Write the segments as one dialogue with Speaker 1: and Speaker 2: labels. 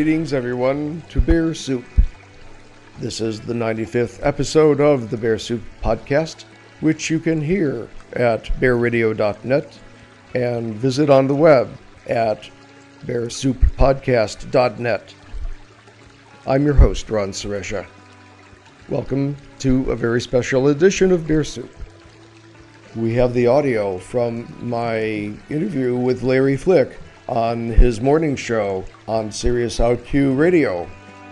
Speaker 1: Greetings, everyone, to Bear Soup. This is the 95th episode of the Bear Soup podcast, which you can hear at bearradio.net and visit on the web at bearsouppodcast.net. I'm your host, Ron Suresha. Welcome to a very special edition of Bear Soup. We have the audio from my interview with Larry Flick on his morning show on Sirius OutQ Radio.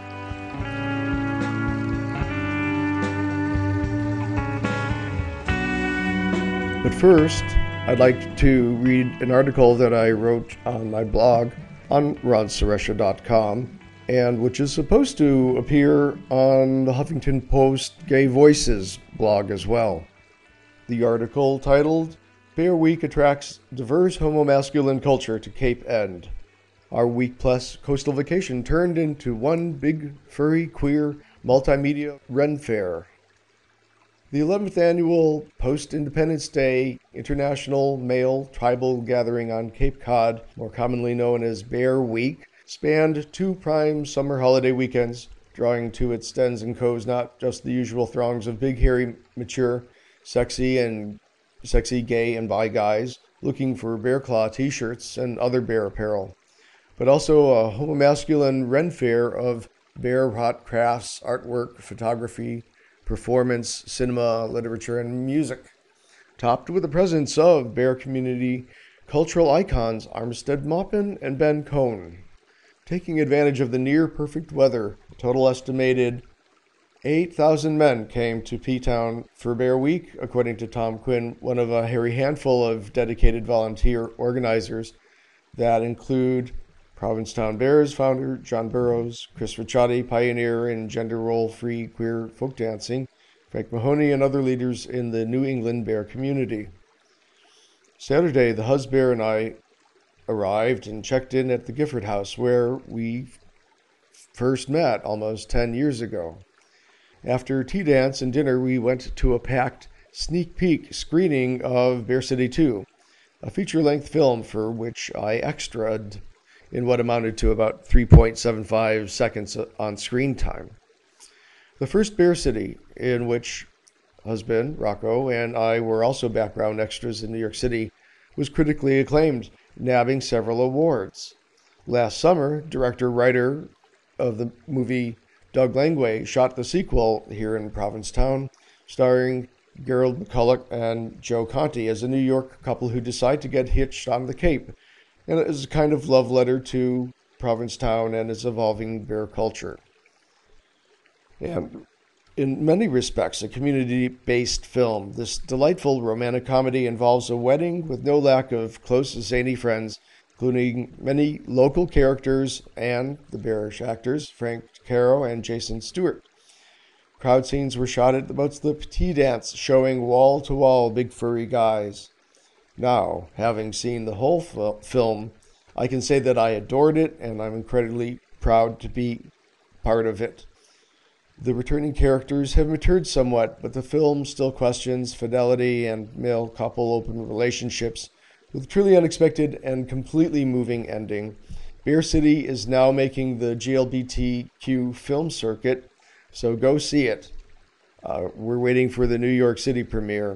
Speaker 1: But first, I'd like to read an article that I wrote on my blog on ronsuresha.com, and which is supposed to appear on the Huffington Post Gay Voices blog as well. The article titled, Bear Week Attracts Diverse Homo-Masculine Culture to Cape End. Our week-plus coastal vacation turned into one big, furry, queer, multimedia Ren Fair. The 11th annual Post-Independence Day International Male Tribal Gathering on Cape Cod, more commonly known as Bear Week, spanned two prime summer holiday weekends, drawing to its dens and coves not just the usual throngs of big, hairy, mature, sexy, gay, and bi guys looking for bear claw t-shirts and other bear apparel, but also a homo-masculine Ren Fair of bear hot crafts, artwork, photography, performance, cinema, literature, and music, topped with the presence of bear community cultural icons Armistead Maupin and Ben Cohn. Taking advantage of the near-perfect weather, a total estimated 8,000 men came to P-Town for Bear Week, according to Tom Quinn, one of a hairy handful of dedicated volunteer organizers that include Provincetown Bears founder John Burroughs, Chris Ricciardi, pioneer in gender role-free queer folk dancing, Frank Mahoney, and other leaders in the New England bear community. Saturday, the Husbear and I arrived and checked in at the Gifford House, where we first met almost 10 years ago. After tea dance and dinner, we went to a packed sneak peek screening of Bear City 2, a feature-length film for which I extraed in what amounted to about 3.75 seconds on screen time. The first Bear City, in which husband, Rocco, and I were also background extras in New York City, was critically acclaimed, nabbing several awards. Last summer, director-writer of the movie Doug Langway shot the sequel here in Provincetown, starring Gerald McCulloch and Joe Conti as a New York couple who decide to get hitched on the Cape, and it is a kind of love letter to Provincetown and its evolving bear culture. And in many respects, a community-based film, this delightful romantic comedy involves a wedding with no lack of close, zany friends, including many local characters and the bearish actors, Frank Caro and Jason Stewart. Crowd scenes were shot at the Boats Lip Tea Dance, showing wall-to-wall big furry guys. Now, having seen the whole film, I can say that I adored it, and I'm incredibly proud to be part of it. The returning characters have matured somewhat, but the film still questions fidelity and male couple open relationships, with a truly unexpected and completely moving ending. Bear City is now making the GLBTQ film circuit, so go see it. We're waiting for the New York City premiere,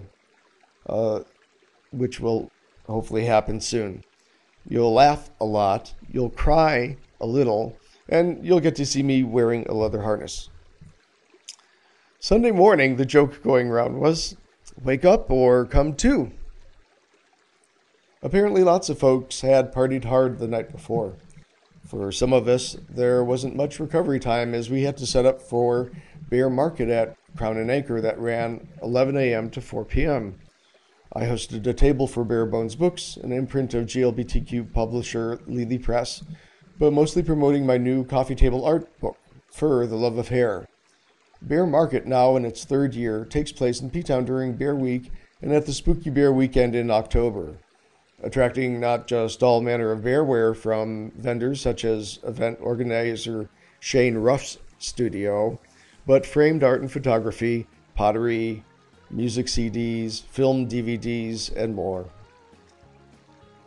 Speaker 1: which will hopefully happen soon. You'll laugh a lot, you'll cry a little, and you'll get to see me wearing a leather harness. Sunday morning, the joke going around was, wake up or come to. Apparently lots of folks had partied hard the night before. For some of us, there wasn't much recovery time as we had to set up for Bear Market at Crown and Anchor that ran 11 a.m. to 4 p.m. I hosted a table for Bare Bones Books, an imprint of GLBTQ publisher Lely Press, but mostly promoting my new coffee table art book, Fur, the Love of Hair. Bear Market, now in its third year, takes place in P-Town during Bear Week and at the Spooky Bear Weekend in October, attracting not just all manner of bearware from vendors such as event organizer Shane Ruff's studio, but framed art and photography, pottery, music CDs, film DVDs, and more.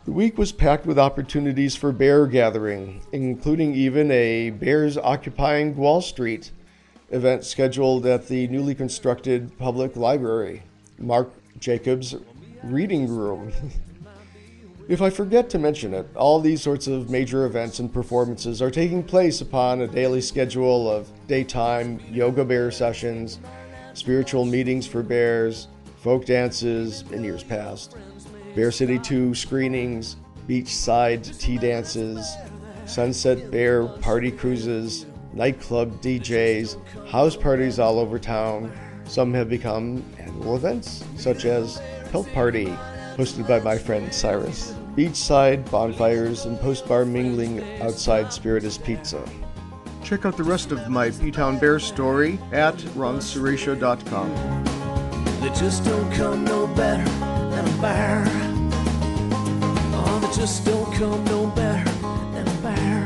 Speaker 1: The week was packed with opportunities for bear gathering, including even a Bears Occupying Wall Street event scheduled at the newly constructed public library, Mark Jacobs Reading Room. If I forget to mention it, all these sorts of major events and performances are taking place upon a daily schedule of daytime yoga bear sessions, spiritual meetings for bears, folk dances in years past, Bear City 2 screenings, beachside tea dances, sunset bear party cruises, nightclub DJs, house parties all over town. Some have become annual events, such as Pelt Party, hosted by my friend Cyrus, beachside bonfires, and post-bar mingling outside Spiritus Pizza. Check out the rest of my P-Town Bear story at ronsuretia.com.
Speaker 2: They just don't come no better than a bear. Oh, they just don't come no better than a bear.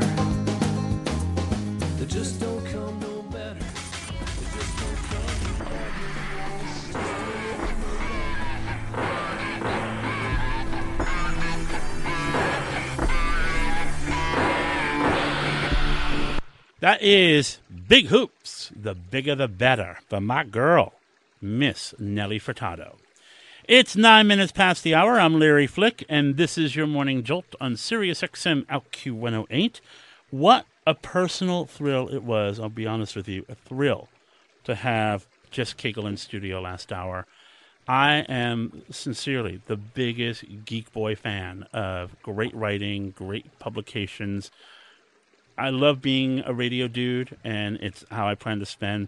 Speaker 2: They just don't come no better. They just don't come no
Speaker 3: That is Big Hoops, the bigger the better, by my girl, Miss Nelly Furtado. It's 9 minutes past the hour. I'm Larry Flick, and this is your morning jolt on Sirius XM LQ 108. What a personal thrill it was, I'll be honest with you, a thrill to have Jess Cagle in studio last hour. I am sincerely the biggest Geek Boy fan of great writing, great publications. I love being a radio dude, and it's how I plan to spend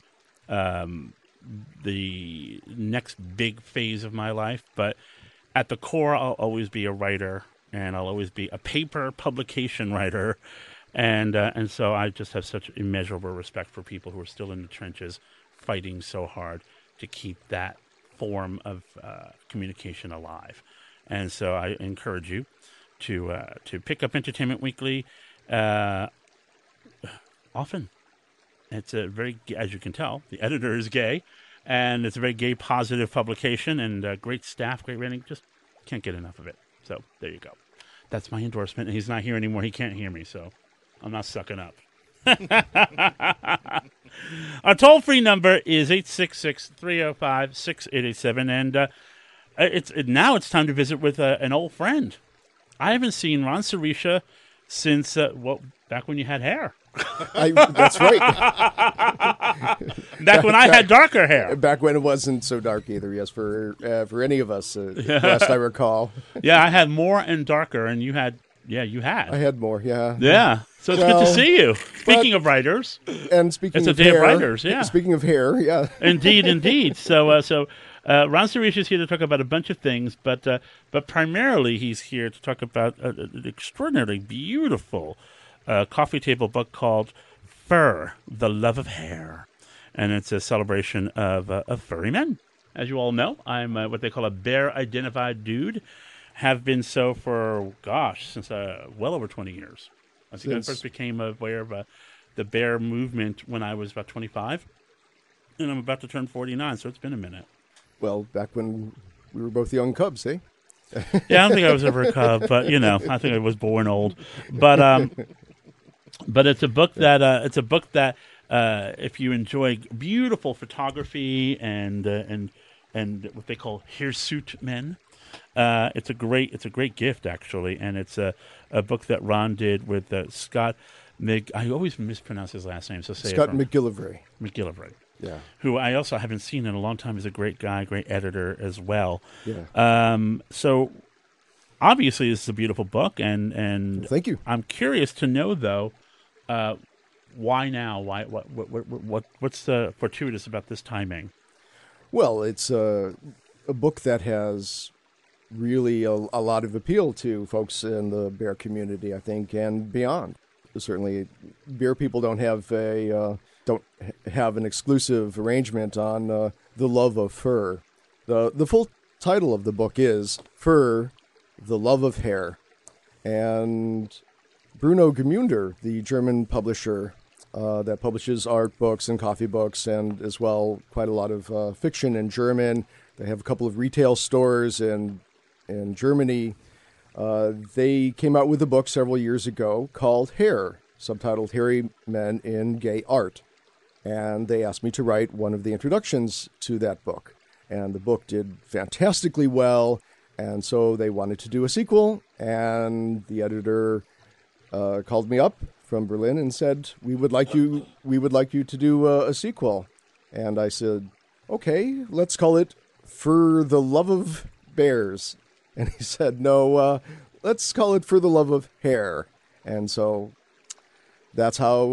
Speaker 3: the next big phase of my life. But at the core, I'll always be a writer, and I'll always be a paper publication writer. And so I just have such immeasurable respect for people who are still in the trenches fighting so hard to keep that form of communication alive. And so I encourage you to pick up Entertainment Weekly often. It's a very, as you can tell, the editor is gay, and it's a very gay positive publication, and great staff, great rating. Just can't get enough of it. So there you go. That's my endorsement, and he's not here anymore. He can't hear me, so I'm not sucking up. Our toll-free number is 866-305-6887, and now it's time to visit with an old friend. I haven't seen Ron Suretia since, back when you had hair.
Speaker 1: That's right.
Speaker 3: Back when I had darker hair.
Speaker 1: Back when it wasn't so dark either, yes, for any of us, last I recall.
Speaker 3: Yeah, I had more and darker, and you had.
Speaker 1: I had more, yeah.
Speaker 3: Yeah, so it's good to see you. Speaking of writers.
Speaker 1: And speaking
Speaker 3: it's
Speaker 1: of
Speaker 3: a day
Speaker 1: hair.
Speaker 3: of writers, yeah.
Speaker 1: Speaking of hair, yeah.
Speaker 3: Indeed. So Ron Suretia is here to talk about a bunch of things, but primarily he's here to talk about an extraordinarily beautiful coffee table book called Fur, The Love of Hair. And it's a celebration of furry men. As you all know, I'm what they call a bear-identified dude. Have been so for, since well over 20 years. I think I first became aware of the bear movement when I was about 25. And I'm about to turn 49, so it's been a minute.
Speaker 1: Well, back when we were both young cubs, eh?
Speaker 3: Yeah, I don't think I was ever a cub, but, I think I was born old. But it's a book that if you enjoy beautiful photography and what they call hirsute men, it's a great gift, actually, and it's a book that Ron did with Scott I always mispronounce his last name, so say
Speaker 1: Scott
Speaker 3: it
Speaker 1: McGillivray.
Speaker 3: McGillivray.
Speaker 1: Yeah.
Speaker 3: Who I also haven't seen in a long time. He's a great guy, great editor as well.
Speaker 1: Yeah.
Speaker 3: So obviously this is a beautiful book, and
Speaker 1: well, thank you.
Speaker 3: I'm curious to know though, why now? Why what's fortuitous about this timing?
Speaker 1: Well, it's a book that has really a lot of appeal to folks in the bear community, I think, and beyond. Certainly, bear people don't have an exclusive arrangement on the love of fur. The full title of the book is Fur, The Love of Hair, and Bruno Gmunder, the German publisher that publishes art books and coffee books, and as well quite a lot of fiction in German. They have a couple of retail stores in Germany. They came out with a book several years ago called Hair, subtitled Hairy Men in Gay Art. And they asked me to write one of the introductions to that book. And the book did fantastically well. And so they wanted to do a sequel. And the editor called me up from Berlin and said, we would like you to do a sequel. And I said, okay, let's call it For the Love of Bears. And he said, no, let's call it For the Love of Hair. And so that's how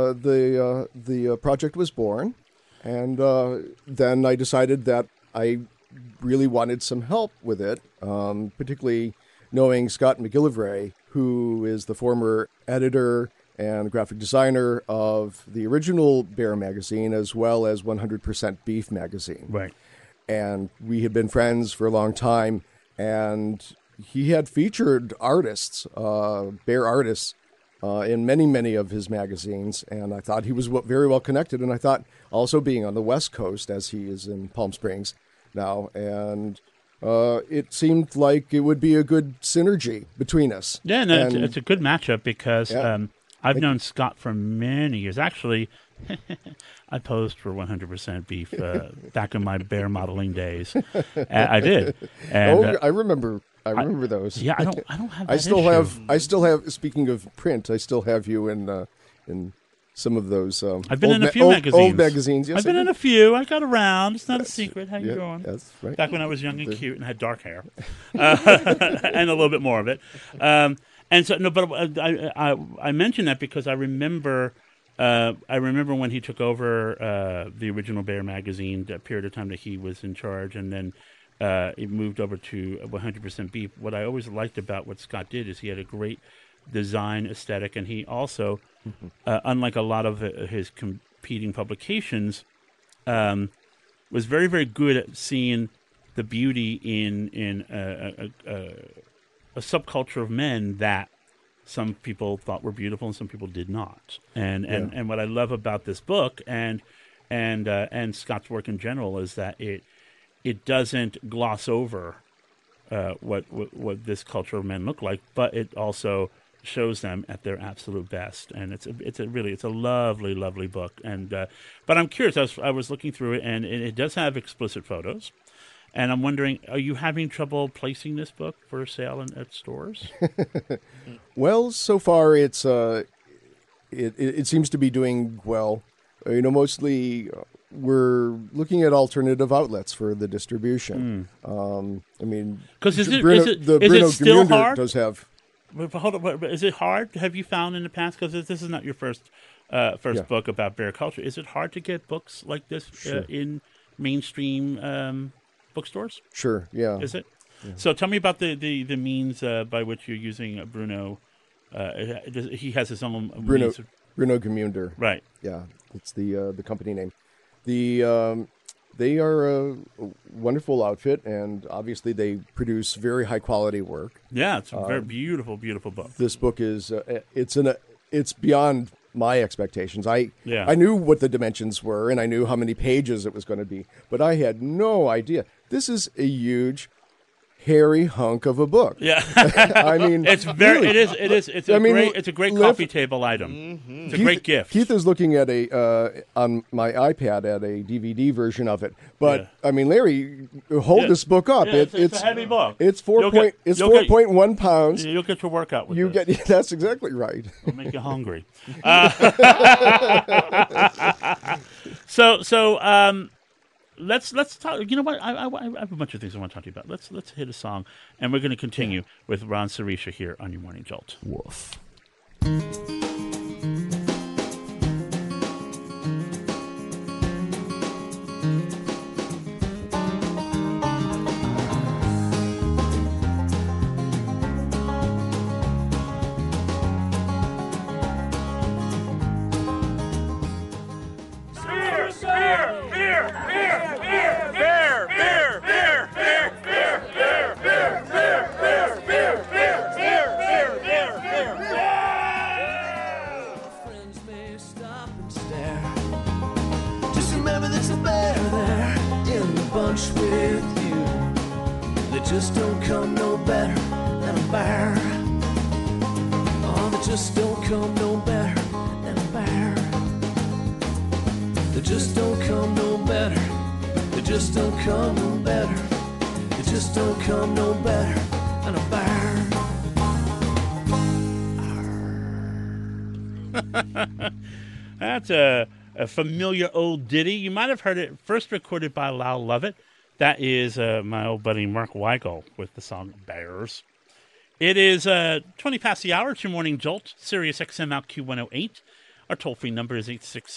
Speaker 1: the project was born. And then I decided that I really wanted some help with it, particularly knowing Scott McGillivray, who is the former editor and graphic designer of the original Bear magazine, as well as 100% Beef magazine.
Speaker 3: Right.
Speaker 1: And we had been friends for a long time, and he had featured artists, bear artists, in many of his magazines, and I thought he was very well connected, and I thought also being on the West Coast, as he is in Palm Springs now, and it seemed like it would be a good synergy between us.
Speaker 3: Yeah, no, it's a good matchup because
Speaker 1: Yeah.
Speaker 3: I've known Scott for many years. Actually, I posed for 100% Beef back in my bear modeling days. I did. And,
Speaker 1: I remember those.
Speaker 3: yeah, I don't have that
Speaker 1: I still
Speaker 3: issue.
Speaker 1: have. Speaking of print, I still have you in some of those.
Speaker 3: I've been
Speaker 1: old
Speaker 3: in a few magazines.
Speaker 1: Old magazines. Yes,
Speaker 3: I've been in a few. I got around. It's not a secret. How you doing?
Speaker 1: That's right.
Speaker 3: Back when I was young and cute and had dark hair, and a little bit more of it. And so no, but I mention that because I remember when he took over the original Bear magazine, the period of time that he was in charge, and then it moved over to 100% Beef. What I always liked about what Scott did is he had a great design aesthetic, and he also, unlike a lot of his competing publications, was very, very good at seeing the beauty in a subculture of men that some people thought were beautiful and some people did not. And what I love about this book and Scott's work in general is that it doesn't gloss over what this culture of men look like, but it also shows them at their absolute best. And it's a lovely, lovely book. And but I'm curious. I was looking through it, and it does have explicit photos. And I'm wondering, are you having trouble placing this book for sale at stores?
Speaker 1: Well, so far it seems to be doing well. Mostly we're looking at alternative outlets for the distribution.
Speaker 3: Because is it
Speaker 1: Bruno
Speaker 3: still
Speaker 1: Gemunder
Speaker 3: hard?
Speaker 1: does have.
Speaker 3: Hold on, is it hard? Have you found in the past? Because this is not your first book about bear culture. Is it hard to get books like this in mainstream bookstores?
Speaker 1: Sure. Yeah.
Speaker 3: Is it? Yeah. So tell me about the means by which you're using Bruno. He has his own
Speaker 1: Bruno Gemunder.
Speaker 3: Right.
Speaker 1: Yeah, it's the company name. They are a wonderful outfit, and obviously they produce very high quality work.
Speaker 3: Yeah, it's a very beautiful book.
Speaker 1: This book is it's beyond my expectations. I
Speaker 3: Yeah.
Speaker 1: I knew what the dimensions were, and I knew how many pages it was going to be, but I had no idea. This is a huge, hairy hunk of a book.
Speaker 3: Yeah,
Speaker 1: I mean,
Speaker 3: it's very.
Speaker 1: really.
Speaker 3: It is. It's a great coffee table item.
Speaker 1: Mm-hmm.
Speaker 3: It's a great gift.
Speaker 1: Keith is looking at on my iPad at a DVD version of it. But
Speaker 3: Yeah.
Speaker 1: I mean, Larry, hold this book up.
Speaker 3: Yeah, it's a heavy book.
Speaker 1: It's
Speaker 3: You'll get-
Speaker 1: 4.1 pounds.
Speaker 3: You'll get your workout with
Speaker 1: You
Speaker 3: this.
Speaker 1: get that's exactly right.
Speaker 3: It'll make you hungry. So let's talk. You know what? I have a bunch of things I want to talk to you about. Let's hit a song, and we're going to continue with Ron Sarisha here on your Morning Jolt.
Speaker 1: Woof.
Speaker 2: Friends may stop and stare. Just remember there's a bear there in the bunch with you. They just don't come no better than a bear. just don't come no better than a bear. They just don't come no better. They just don't come no better. They just don't come no better than a bear.
Speaker 3: That's a familiar old ditty. You might have heard it first recorded by Lyle Lovett. That is my old buddy Mark Weigel with the song Bears. It is 20 past the hour. It's your morning jolt, Sirius XM out Q108. Our toll-free number is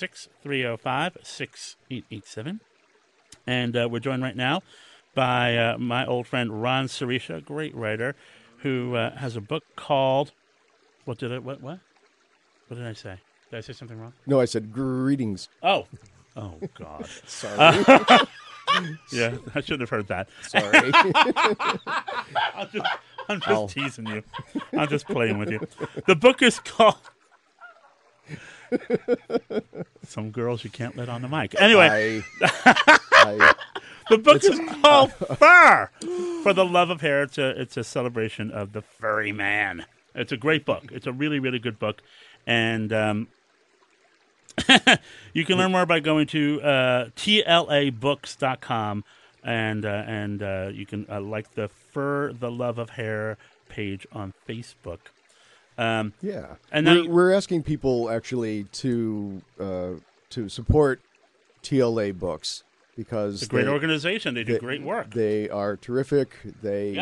Speaker 3: 866-305-6887. And we're joined right now by my old friend Ron Sarisha, a great writer, who has a book called... What did I say? Did I say something wrong?
Speaker 1: No, I said greetings.
Speaker 3: Oh, God.
Speaker 1: Sorry.
Speaker 3: Yeah, I should have heard that.
Speaker 1: Sorry.
Speaker 3: I'm just teasing you. I'm just playing with you. The book is called Some Girls You Can't Let on the Mic. Anyway, the book is called Fur, For the Love of Hair. It's a celebration of the furry man. It's a great book. It's a really, really good book. And you can learn more by going to TLAbooks.com, and you can like the Fur the Love of Hair page on Facebook.
Speaker 1: Yeah,
Speaker 3: and
Speaker 1: we're asking people actually to support TLA Books because
Speaker 3: it's a great organization. They do great work.
Speaker 1: They are terrific. They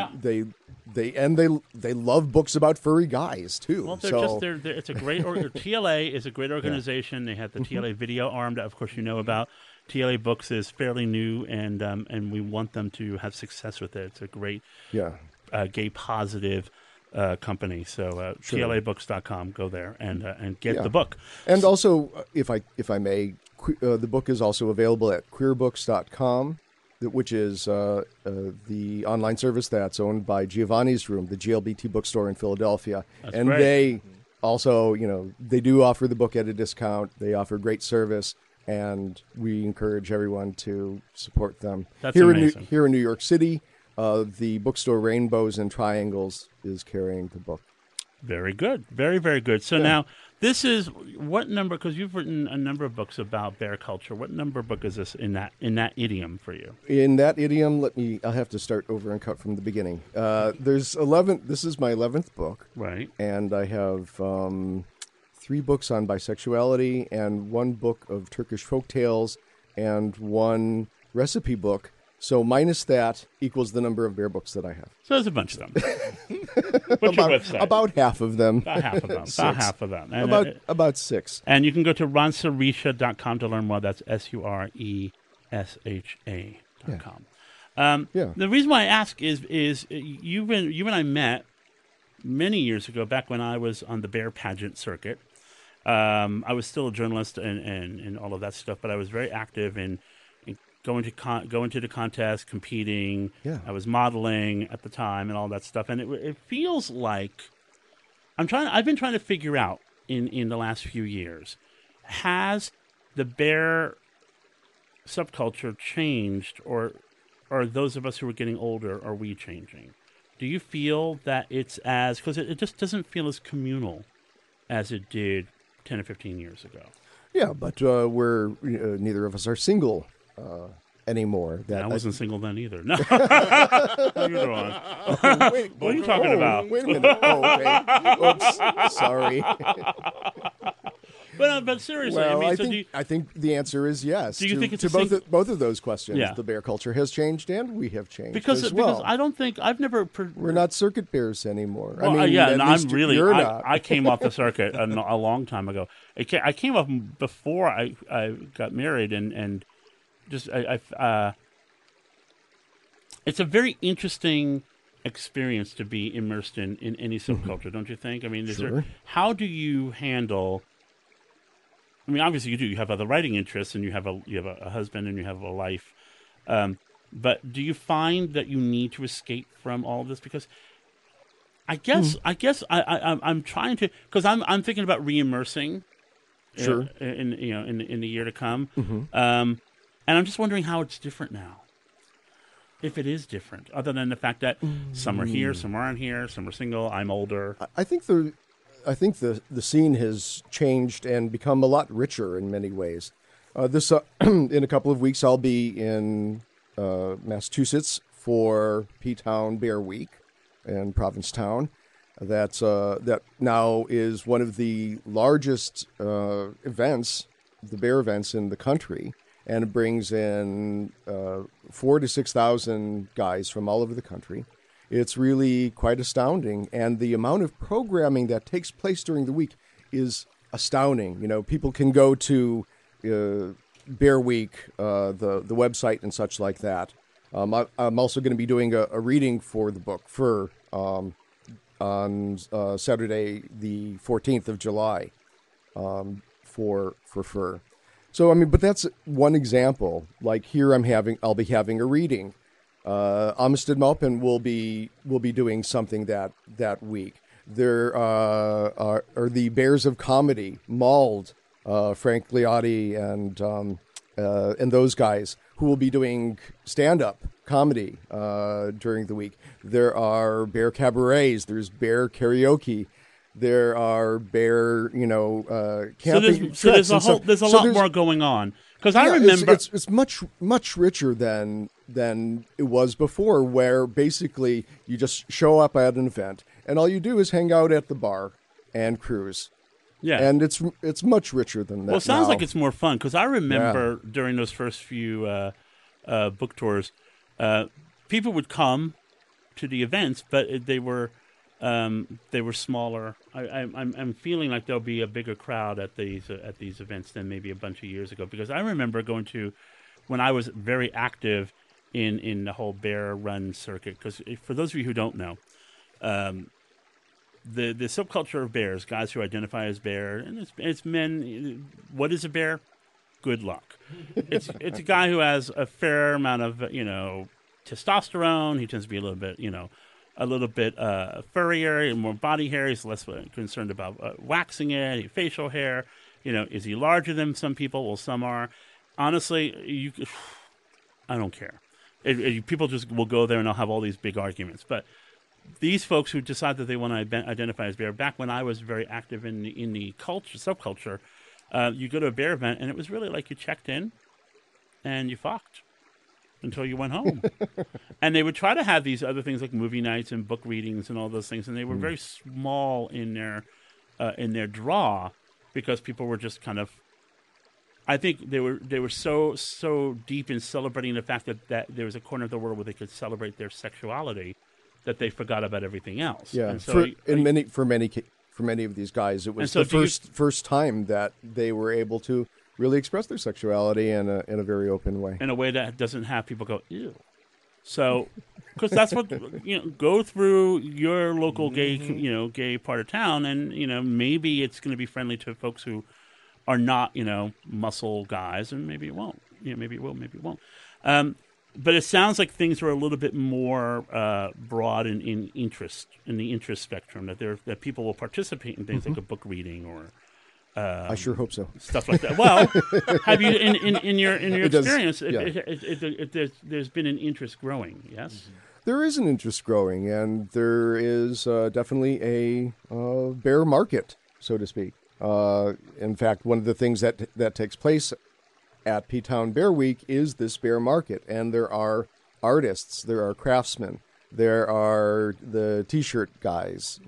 Speaker 1: love books about furry guys too.
Speaker 3: Well, it's a great TLA is a great organization. They have the TLA video arm that, of course, you know about. TLA Books is fairly new, and we want them to have success with it. It's a great gay positive company. So TLAbooks.com, go there and get the book.
Speaker 1: And also, if I may, the book is also available at queerbooks.com, which is the online service that's owned by Giovanni's Room, the GLBT bookstore in Philadelphia.
Speaker 3: That's
Speaker 1: and
Speaker 3: great.
Speaker 1: They also, they do offer the book at a discount. They offer great service, and we encourage everyone to support them.
Speaker 3: That's
Speaker 1: here
Speaker 3: amazing.
Speaker 1: Here in New York City, the bookstore Rainbows and Triangles is carrying the book.
Speaker 3: Very good. Very, very good. So now, this is what number, because you've written a number of books about bear culture. What number book is this in that idiom for you?
Speaker 1: In that idiom, I'll have to start over and cut from the beginning. There's 11, this is my 11th book.
Speaker 3: Right.
Speaker 1: And I have 3 books on bisexuality and 1 book of Turkish folk tales and 1 recipe book. So minus that equals the number of bear books that I have.
Speaker 3: So there's a bunch of them. What's your website?
Speaker 1: About half of them.
Speaker 3: About half of them. About half of them. And
Speaker 1: about 6.
Speaker 3: And you can go to ronsarisha.com to learn more. That's SURESHA.com. The reason why I ask is you and I met many years ago, back when I was on the bear pageant circuit. I was still a journalist and all of that stuff, but I was very active in going to the contest, competing.
Speaker 1: Yeah.
Speaker 3: I was modeling at the time and all that stuff. And it feels like I've been trying to figure out in the last few years, has the bear subculture changed, or are those of us who are getting older, are we changing? Do you feel that it's because it just doesn't feel as communal as it did 10 or 15 years ago?
Speaker 1: Yeah, but we're neither of us are single anymore.
Speaker 3: I wasn't single then either. No. What are you talking about?
Speaker 1: Wait a minute. Oh, okay. Oops. Sorry.
Speaker 3: But seriously,
Speaker 1: well,
Speaker 3: I
Speaker 1: think the answer is yes.
Speaker 3: Do you think it's
Speaker 1: both of those questions?
Speaker 3: Yeah.
Speaker 1: The bear culture has changed, and we have changed
Speaker 3: because I don't think I've never.
Speaker 1: We're not circuit bears anymore.
Speaker 3: Well, I came off the circuit a long time ago. I came off before I got married, and just it's a very interesting experience to be immersed in any subculture, don't you think? I mean, how do you handle? I mean, obviously you do. You have other writing interests, and you have a husband, and you have a life. But do you find that you need to escape from all of this? Because I guess I'm trying to, because I'm thinking about re-immersing.
Speaker 1: Sure.
Speaker 3: In the year to come. And I'm just wondering how it's different now. If it is different, other than the fact that some are here, some aren't here, some are single. I'm older.
Speaker 1: I think I think the scene has changed and become a lot richer in many ways. This in a couple of weeks, I'll be in Massachusetts for P-Town Bear Week in Provincetown. That now is one of the largest events, the bear events in the country, and it brings in 4,000 to 6,000 guys from all over the country. It's really quite astounding, and the amount of programming that takes place during the week is astounding. You know, people can go to Bear Week, the website and such like that. I'm also going to be doing a reading for the book for on Saturday, the 14th of July, for fur. So I mean, but that's one example. Like here, I'll be having a reading. Amistad Maupin will be doing something that week. There are the Bears of Comedy, Mauled, Frank Liotti, and those guys who will be doing stand-up comedy during the week. There are bear cabarets. There's bear karaoke. There are bear, camping.
Speaker 3: So there's a lot more going on. Because I remember
Speaker 1: it's much richer than it was before, where basically you just show up at an event and all you do is hang out at the bar and cruise.
Speaker 3: Yeah,
Speaker 1: and it's much richer than that.
Speaker 3: Well, it sounds
Speaker 1: now.
Speaker 3: like it's more fun because I remember during those first few book tours, people would come to the events, but they were smaller. I'm feeling like there'll be a bigger crowd at these events than maybe a bunch of years ago, because I remember going to when I was very active in the whole bear run circuit. Because for those of you who don't know, the subculture of bears, guys who identify as bear, and it's men. What is a bear? Good luck. It's a guy who has a fair amount of testosterone. He tends to be a little bit furrier and more body hair. He's less concerned about waxing it. Facial hair. Is he larger than some people? Well, some are. Honestly, I don't care. People just will go there and they'll have all these big arguments. But these folks who decide that they want to identify as bear, back when I was very active in the subculture, you go to a bear event and it was really like you checked in and you fucked until you went home. And they would try to have these other things like movie nights and book readings and all those things, and they were very small in their draw, because people were just kind of, I think they were so deep in celebrating the fact that there was a corner of the world where they could celebrate their sexuality that they forgot about everything else.
Speaker 1: Yeah,
Speaker 3: and so
Speaker 1: for many of these guys, it was the first time that they were able to really express their sexuality in a very open way.
Speaker 3: In a way that doesn't have people go, ew. So, because that's what, go through your local gay part of town, and, maybe it's going to be friendly to folks who are not, muscle guys, and maybe it won't. Maybe it will, maybe it won't. But it sounds like things are a little bit more broad in interest, in the interest spectrum, that people will participate in things like a book reading or
Speaker 1: I sure hope so.
Speaker 3: Stuff like that. Well, have you in your experience? There's been an interest growing. Yes,
Speaker 1: there is an interest growing, and there is definitely a bear market, so to speak. In fact, one of the things that takes place at P-Town Bear Week is this bear market, and there are artists, there are craftsmen, there are the T-shirt guys,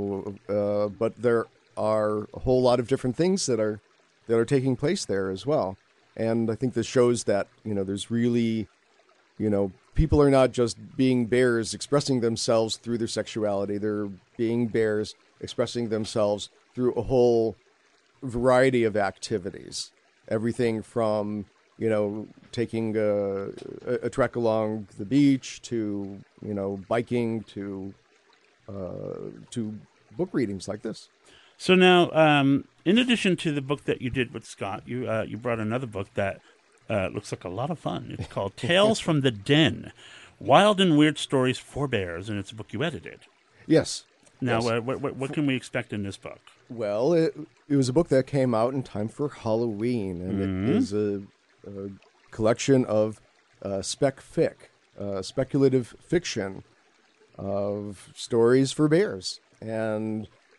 Speaker 1: but there are a whole lot of different things that are taking place there as well. And I think this shows that, there's really, people are not just being bears expressing themselves through their sexuality. They're being bears expressing themselves through a whole variety of activities. Everything from, taking a trek along the beach to, biking to book readings like this.
Speaker 3: So now, in addition to the book that you did with Scott, you brought another book that looks like a lot of fun. It's called Tales from the Den, Wild and Weird Stories for Bears, and it's a book you edited.
Speaker 1: Yes.
Speaker 3: Now,
Speaker 1: yes.
Speaker 3: What can we expect in this book?
Speaker 1: Well, it was a book that came out in time for Halloween, and it is a collection of specfic, speculative fiction of stories for bears. And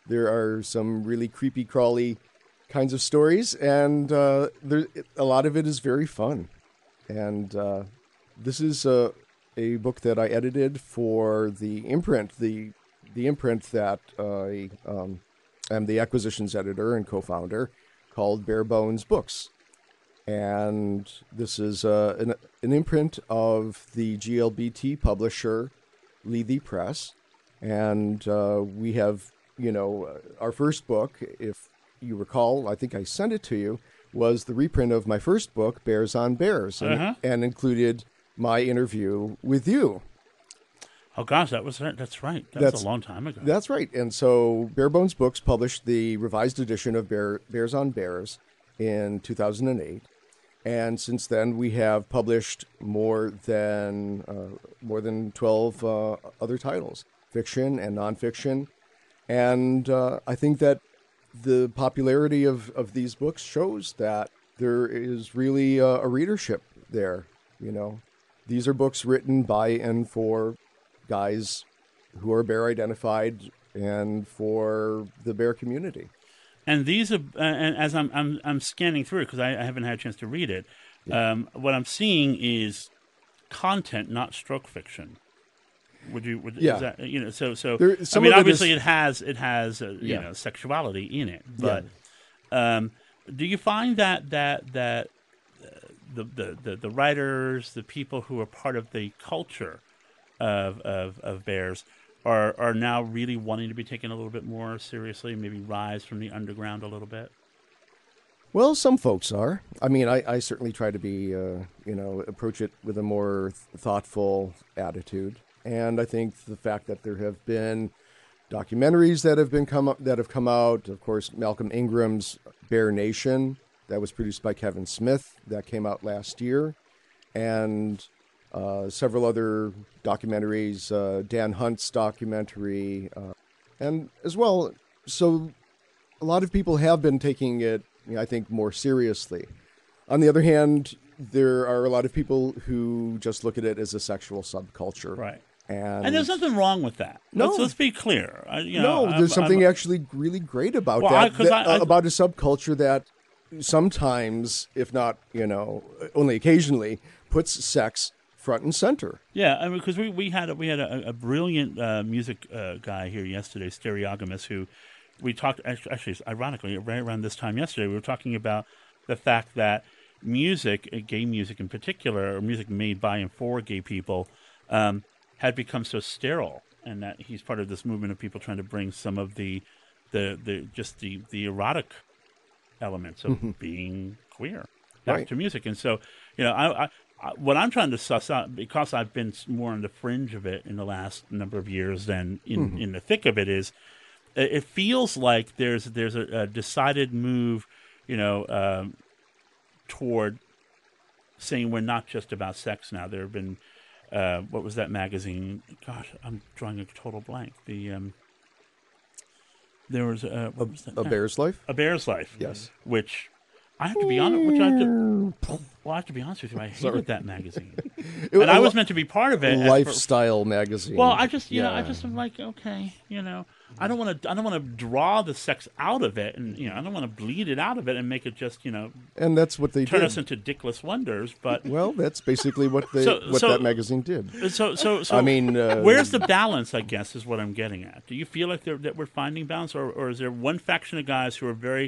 Speaker 1: There are some really creepy crawly kinds of stories, and a lot of it is very fun. And this is a book that I edited for the imprint, the imprint that I am the acquisitions editor and co-founder, called Bare Bones Books. And this is an imprint of the GLBT publisher, Lethe Press. And we have, our first book, if you recall, I think I sent it to you, was the reprint of my first book, Bears on Bears, and included my interview with you.
Speaker 3: Oh gosh, that's right. That's a long time ago.
Speaker 1: That's right. And so Bare Bones Books published the revised edition of Bears on Bears in 2008. And since then, we have published more than 12 other titles, fiction and nonfiction. And I think that the popularity of these books shows that there is really a readership there. These are books written by and for guys who are bear identified and for the bear community.
Speaker 3: And these are, and as I'm scanning through it because I haven't had a chance to read it, what I'm seeing is content, not stroke fiction. Would is that, so there, I mean, obviously it has sexuality in it, but do you find that the writers, the people who are part of the culture of bears are now really wanting to be taken a little bit more seriously, maybe rise from the underground a little bit?
Speaker 1: Well, some folks are. I mean, I certainly try to be, approach it with a more thoughtful attitude. And I think the fact that there have been documentaries that have come out, of course, Malcolm Ingram's Bear Nation, that was produced by Kevin Smith, that came out last year, and several other documentaries, Dan Hunt's documentary, and as well. So a lot of people have been taking it, I think, more seriously. On the other hand, there are a lot of people who just look at it as a sexual subculture.
Speaker 3: Right.
Speaker 1: And
Speaker 3: there's nothing wrong with that.
Speaker 1: No.
Speaker 3: Let's be clear.
Speaker 1: There's something actually really great about that, about a subculture that sometimes, if not, only occasionally, puts sex front and center.
Speaker 3: Yeah, I mean, because we had a brilliant music guy here yesterday, Stereogamous, who we talked, actually, ironically, right around this time yesterday, we were talking about the fact that music, gay music in particular, or music made by and for gay people, had become so sterile, and that he's part of this movement of people trying to bring some of the erotic elements of being queer back to music. And so, I what I'm trying to suss out, because I've been more on the fringe of it in the last number of years than in the thick of it, is it feels like there's a decided move, toward saying we're not just about sex now. There have been what was that magazine? Gosh, I'm drawing a total blank. There was what was that?
Speaker 1: A Bear's Life?
Speaker 3: A Bear's Life.
Speaker 1: Yes.
Speaker 3: Which I have to be honest. I have to be honest with you. I hated that magazine, and I was meant to be part of it.
Speaker 1: Lifestyle magazine.
Speaker 3: Well, I just am like, okay, I don't want to draw the sex out of it, and I don't want to bleed it out of it and make it just
Speaker 1: And that's what they
Speaker 3: turn
Speaker 1: did.
Speaker 3: us into dickless wonders. But
Speaker 1: well, that's basically what that magazine did.
Speaker 3: So
Speaker 1: I mean,
Speaker 3: where's the balance? I guess is what I'm getting at. Do you feel like that we're finding balance, or is there one faction of guys who are very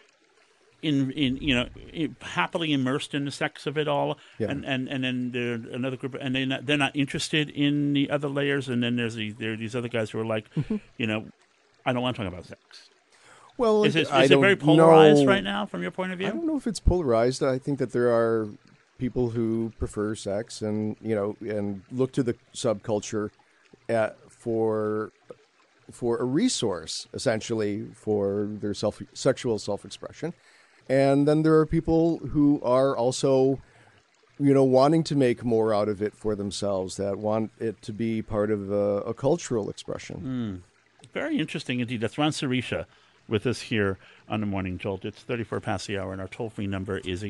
Speaker 3: happily immersed in the sex of it all, and then there's another group, and they're not interested in the other layers, and then there are these other guys who are like, I don't want to talk about sex.
Speaker 1: Well,
Speaker 3: is it very polarized right now from your point of view?
Speaker 1: I don't know if it's polarized. I think that there are people who prefer sex and and look to the subculture for a resource, essentially, for their sexual self-expression. And then there are people who are also, wanting to make more out of it for themselves, that want it to be part of a cultural expression.
Speaker 3: Very interesting indeed. That's Ron Sarisha with us here on the Morning Jolt. It's 34 past the hour, and our toll-free number is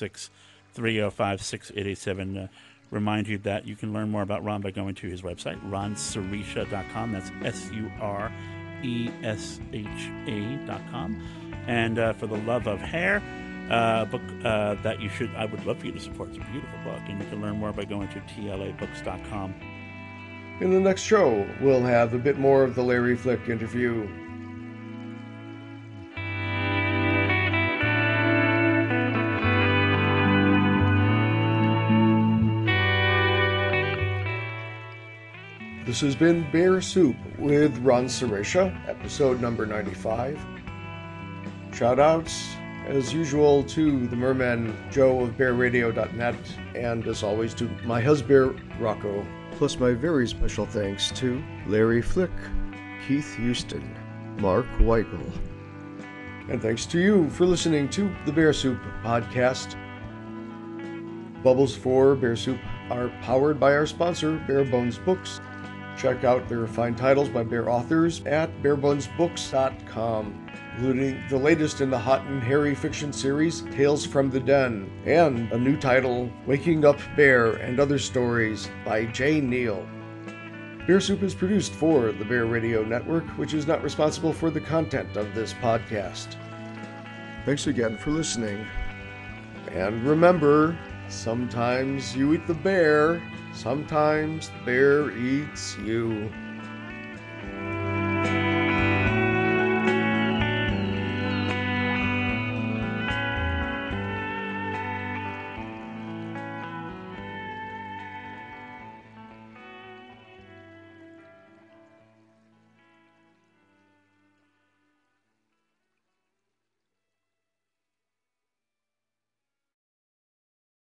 Speaker 3: 866-305-6887. Remind you that you can learn more about Ron by going to his website, ronsarisha.com. That's SURISHA.com. ESHA.com. And For the Love of Hair, a book that I would love for you to support. It's a beautiful book, and you can learn more by going to TLAbooks.com.
Speaker 1: In the next show, we'll have a bit more of the Larry Flick interview. This has been Bear Soup with Ron Suresha, episode number 95. Shoutouts, as usual, to the merman Joe of BearRadio.net, and as always to my husband Rocco. Plus my very special thanks to Larry Flick, Keith Houston, Mark Weigel. And thanks to you for listening to the Bear Soup podcast. Bubbles for Bear Soup are powered by our sponsor, Bare Bones Books. Check out their fine titles by Bear authors at barebonesbooks.com, including the latest in the hot and hairy fiction series, Tales from the Den, and a new title, Waking Up Bear and Other Stories by Jay Neal. Bear Soup is produced for the Bear Radio Network, which is not responsible for the content of this podcast. Thanks again for listening. And remember, sometimes you eat the bear, sometimes the bear eats you.